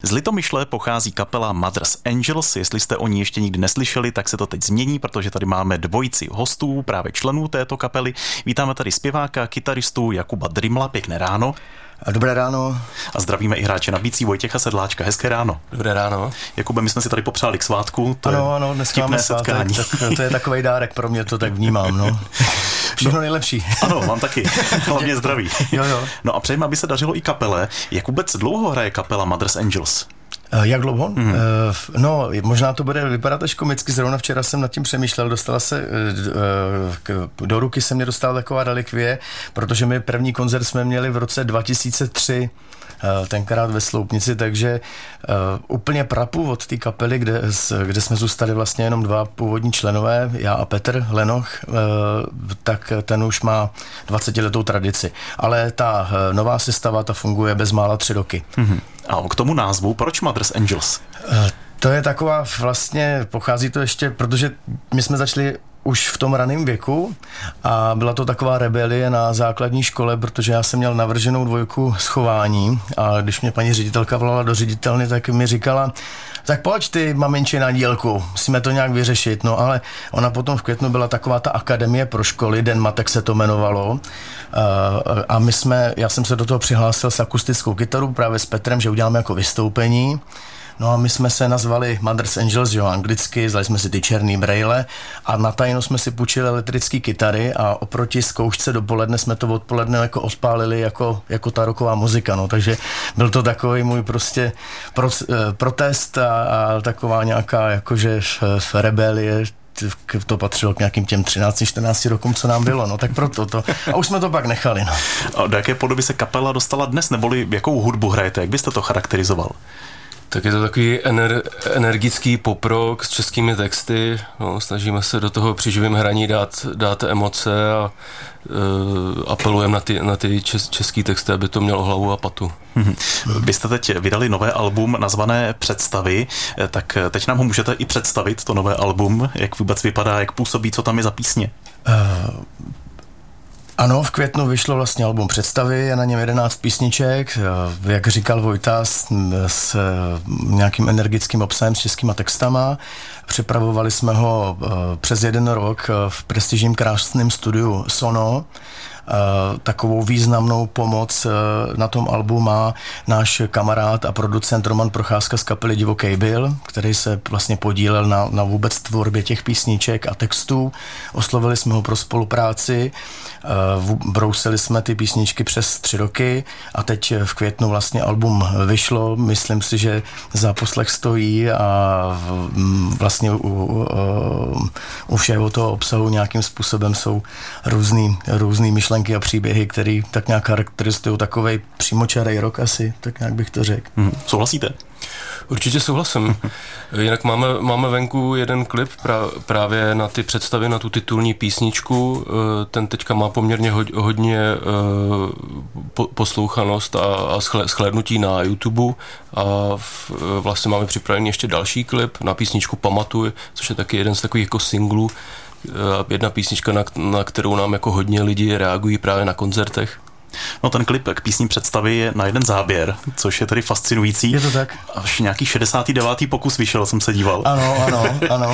Z Litomyšle pochází kapela Mother's Angels. Jestli jste o ní ještě nikdy neslyšeli, tak se to teď změní, protože tady máme dvojici hostů, právě členů této kapely. Vítáme tady zpěváka, kytaristu Jakuba Drimla. Pěkné ráno. Dobré ráno. A zdravíme i hráče na bicí Vojtěcha Sedláčka. Hezké ráno. Dobré ráno. Jakube, my jsme si tady popřáli k svátku. Ano, dneska máme setkání. To je takovej dárek pro mě, to tak vnímám, no. Všechno nejlepší. Ano, mám taky. Hlavně zdraví. Jo. No a přejeme, aby se dařilo i kapele. Jak vůbec dlouho hraje kapela Mother's Angels? Jak dlouho? No, možná to bude vypadat až komicky. Zrovna včera jsem nad tím přemýšlel, do ruky se mě dostala taková relikvie, protože my první koncert jsme měli v roce 2003, tenkrát ve Sloupnici, takže úplně prapůvod té kapely, kde jsme zůstali vlastně jenom dva původní členové, já a Petr Lenoch, tak ten už má 20letou tradici. Ale ta nová sestava, ta funguje bezmála 3 roky. A k tomu názvu, proč Mother's Angels? To je taková vlastně, pochází to ještě, protože my jsme začali už v tom raném věku a byla to taková rebelie na základní škole, protože já jsem měl navrženou 2 schování a když mě paní ředitelka volala do ředitelny, tak mi říkala, tak pojď ty maminči na dílku, musíme to nějak vyřešit, no ale ona potom v květnu byla taková ta akademie pro školy, Den matek se to jmenovalo a já jsem se do toho přihlásil s akustickou kytarou právě s Petrem, že uděláme jako vystoupení. No a my jsme se nazvali Mother's Angels, jo, anglicky, vzali jsme si ty černý brejle a na tajno jsme si půjčili elektrické kytary a oproti zkoušce dopoledne jsme to odpoledne jako odpálili jako ta rocková muzika, no, takže byl to takový můj prostě protest a taková nějaká jakože rebelie. To patřilo k nějakým těm 13-14 rokům, co nám bylo, no tak proto to. A už jsme to pak nechali, no. A do jaké podoby se kapela dostala dnes, neboli jakou hudbu hrajete, jak byste to charakterizoval? Tak je to takový energický pop-rock s českými texty, no, snažíme se do toho při živém hraní dát emoce a apelujeme na ty český texty, aby to mělo hlavu a patu. Vy jste teď vydali nové album nazvané Představy, tak teď nám ho můžete i představit, to nové album, jak vůbec vypadá, jak působí, co tam je za písně? Ano, v květnu vyšlo vlastně album Představy, je na něm 11 písniček, jak říkal Vojta, s nějakým energickým obsahem, s českýma textama. Připravovali jsme ho přes 1 rok v prestižním krásným studiu Sono. Takovou významnou pomoc na tom albu má náš kamarád a producent Roman Procházka z kapely Divoký Byl, který se vlastně podílel na vůbec tvorbě těch písniček a textů. Oslovili jsme ho pro spolupráci, brousili jsme ty písničky přes 3 roky a teď v květnu vlastně album vyšlo. Myslím si, že za poslech stojí a vlastně u všeho toho obsahu nějakým způsobem jsou různý myšlenky a příběhy, které tak nějak charakterizují takovej přímočarej rock asi, tak nějak bych to řekl. Souhlasíte? Určitě souhlasím. Jinak máme venku jeden klip právě na ty představy, na tu titulní písničku. Ten teďka má poměrně hodně poslouchanost a shlédnutí na YouTube a vlastně máme připravený ještě další klip na písničku Pamatuj, což je taky jeden z takových jako singlů. Jedna písnička, na kterou nám jako hodně lidí reagují právě na koncertech. No ten klip k písni Představy je na jeden záběr, což je tedy fascinující. Je to tak? Až nějaký 69. pokus vyšel, jsem se díval. Ano.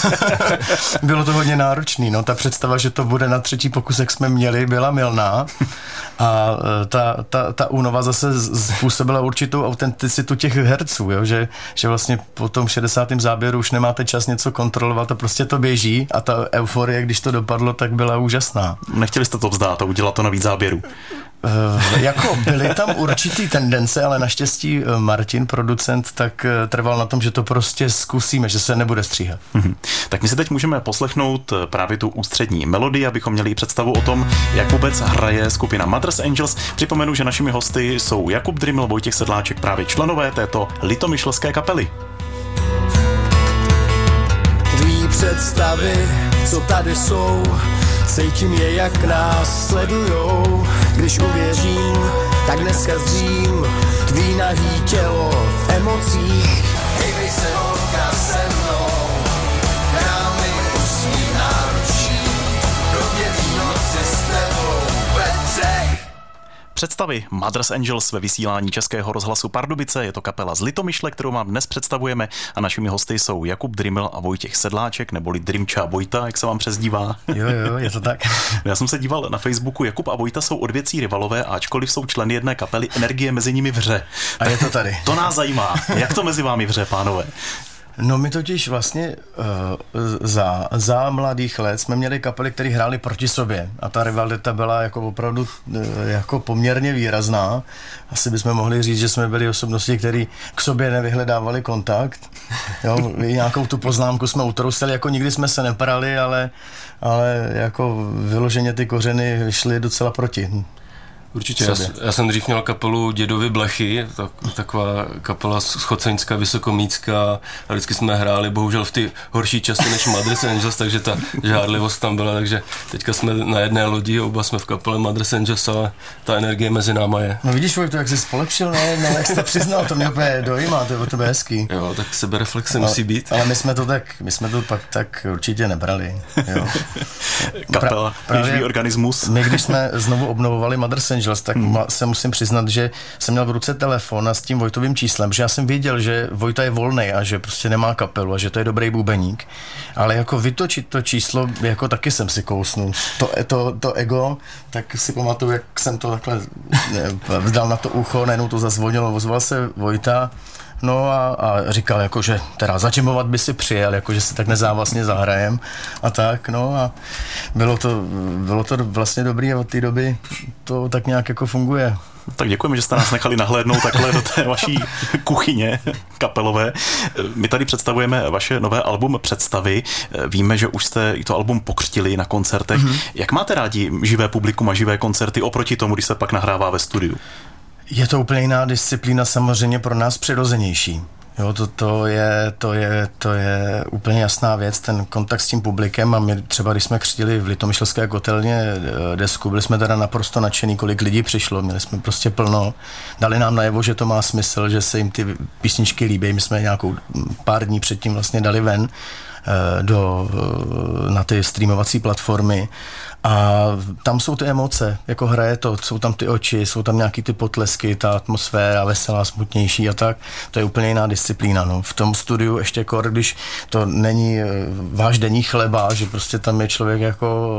Bylo to hodně náročný, no ta představa, že to bude na 3. pokus, jak jsme měli, byla mylná a ta únova zase způsobila určitou autenticitu těch herců, jo? Že vlastně po tom 60. záběru už nemáte čas něco kontrolovat a prostě to běží a ta euforie, když to dopadlo, tak byla úžasná. Nechtěli jste to vzdát a udělat to na víc záběrů? Jako byly tam určitý tendence, ale naštěstí Martin, producent, tak trval na tom, že to prostě zkusíme, že se nebude stříhat. Tak my si teď můžeme poslechnout právě tu ústřední melodii, abychom měli představu o tom, jak vůbec hraje skupina Mother's Angels. Připomenu, že našimi hosty jsou Jakub Driml, Vojtěch Sedláček, právě členové této litomyšlské kapely. Tvý představy, co tady jsou, cítím je, jak nás sledujou. Když uvěřím, tak dneska zřím tvý nahý tělo v emocích. Hejbej se holka se mnou, hráme usní náručí, do 9 noci s tebou ve 3. představy Mothers Angels ve vysílání Českého rozhlasu Pardubice. Je to kapela z Litomyšle, kterou vám dnes představujeme a našimi hosty jsou Jakub Dryml a Vojtěch Sedláček, neboli Drymča Vojta, jak se vám přezdívá. Jo, je to tak. Já jsem se díval na Facebooku, Jakub a Vojta jsou odvěcí rivalové, ačkoliv jsou členy jedné kapely, energie mezi nimi vře. A je to tady. To nás zajímá. Jak to mezi vámi vře, pánové? No my totiž vlastně za mladých let jsme měli kapely, které hrály proti sobě a ta rivalita byla jako opravdu jako poměrně výrazná. Asi bychom mohli říct, že jsme byli osobnosti, které k sobě nevyhledávali kontakt. Jo, nějakou tu poznámku jsme utrousili, jako nikdy jsme se neprali, ale jako vyloženě ty kořeny šly docela proti. Určitě, já jsem dřív měl kapelu Dědovy Blechy, taková kapela z Choceňska, Vysokomícka a vždycky jsme hráli bohužel v ty horší časy než Mothers Angels, takže ta žádlivost tam byla, takže teďka jsme na jedné lodi, oba jsme v kapele Mothers Angels, ale ta energie mezi náma je. No vidíš, Vojto, jak jsi spolepšil, jak jsi to přiznal, to mě úplně dojímá, to je o tebe hezký. Jo, tak sebereflexe musí být. Ale my jsme to pak tak určitě nebrali. Jo. Kapela, živý organismus. My, když jsme znovu obnovovali Mothers Angels, tak se musím přiznat, že jsem měl v ruce telefon a s tím Vojtovým číslem, že já jsem věděl, že Vojta je volnej a že prostě nemá kapelu a že to je dobrý bubeník, ale jako vytočit to číslo, jako taky jsem si kousnul. To ego, tak si pamatuju, jak jsem to takhle vzdal na to ucho, najednou to zazvonilo, ozval se Vojta, no a říkal, jako, že teda začimovat by si přijel, jako, že si tak nezávazně zahrajem a tak, no a bylo to vlastně dobrý a od té doby to tak nějak jako funguje. Tak děkujeme, že jste nás nechali nahlédnout takhle do té vaší kuchyně kapelové. My tady představujeme vaše nové album Představy. Víme, že už jste i to album pokřtili na koncertech. Jak máte rádi živé publikum a živé koncerty oproti tomu, když se pak nahrává ve studiu? Je to úplně jiná disciplína, samozřejmě pro nás přirozenější. Jo, to je úplně jasná věc, ten kontakt s tím publikem a my třeba, když jsme křtili v Litomyšlské kotelně desku, byli jsme teda naprosto nadšení, kolik lidí přišlo, měli jsme prostě plno, dali nám najevo, že to má smysl, že se jim ty písničky líbí, my jsme nějakou pár dní předtím vlastně dali ven na ty streamovací platformy a tam jsou ty emoce, jako hraje to, jsou tam ty oči, jsou tam nějaký ty potlesky, ta atmosféra veselá, smutnější a tak, to je úplně jiná disciplína, no. V tom studiu ještě když to není váš denní chleba, že prostě tam je člověk jako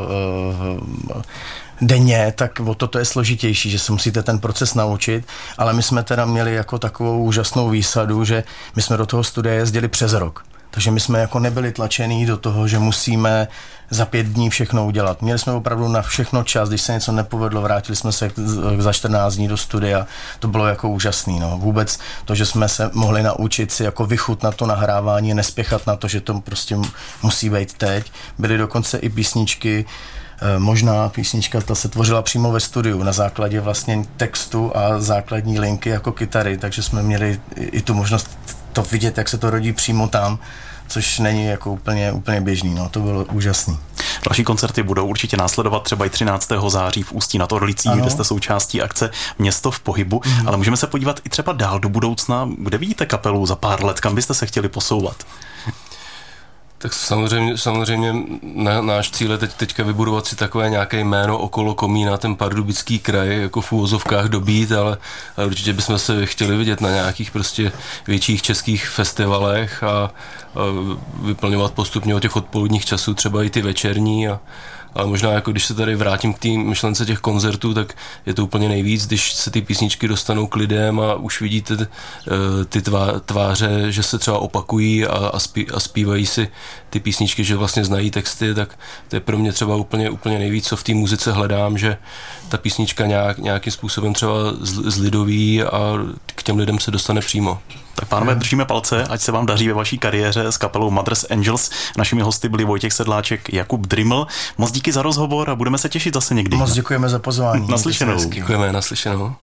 denně, tak o to je složitější, že se musíte ten proces naučit, ale my jsme teda měli jako takovou úžasnou výsadu, že my jsme do toho studia jezdili přes rok. Takže my jsme jako nebyli tlačení do toho, že musíme za 5 dní všechno udělat. Měli jsme opravdu na všechno čas, když se něco nepovedlo, vrátili jsme se za 14 dní do studia. To bylo jako úžasný. No. Vůbec to, že jsme se mohli naučit si jako vychutnat to nahrávání, nespěchat na to, že to prostě musí být teď. Byly dokonce i písničky, možná písnička, ta se tvořila přímo ve studiu na základě vlastně textu a základní linky jako kytary, takže jsme měli i tu možnost to vidět, jak se to rodí přímo tam, což není jako úplně běžný, no, to bylo úžasný. Další koncerty budou určitě následovat třeba i 13. září v Ústí nad Orlicí, kde jste součástí akce Město v pohybu, ale můžeme se podívat i třeba dál do budoucna, kde vidíte kapelu za pár let, kam byste se chtěli posouvat? Tak samozřejmě náš cíl je teďka vybudovat si takové nějaké jméno okolo Komína, ten Pardubický kraj, jako v úvozovkách dobít, ale určitě bychom se chtěli vidět na nějakých prostě větších českých festivalech a vyplňovat postupně od těch odpoledních časů třeba i ty večerní ale možná jako když se tady vrátím k té myšlence těch koncertů, tak je to úplně nejvíc, když se ty písničky dostanou k lidem a už vidíte ty tváře, že se třeba opakují a zpívají si ty písničky, že vlastně znají texty, tak to je pro mě třeba úplně nejvíc, co v té muzice hledám, že ta písnička nějakým způsobem třeba zlidoví a k těm lidem se dostane přímo. Tak pánové, držíme palce, ať se vám daří ve vaší kariéře s kapelou Mothers Angels. Našimi hosty byli Vojtěch Sedláček, Jakub Dryml. Moc díky za rozhovor a budeme se těšit zase někdy. Moc děkujeme za pozvání. Naslyšenou. Děkujeme, naslyšenou.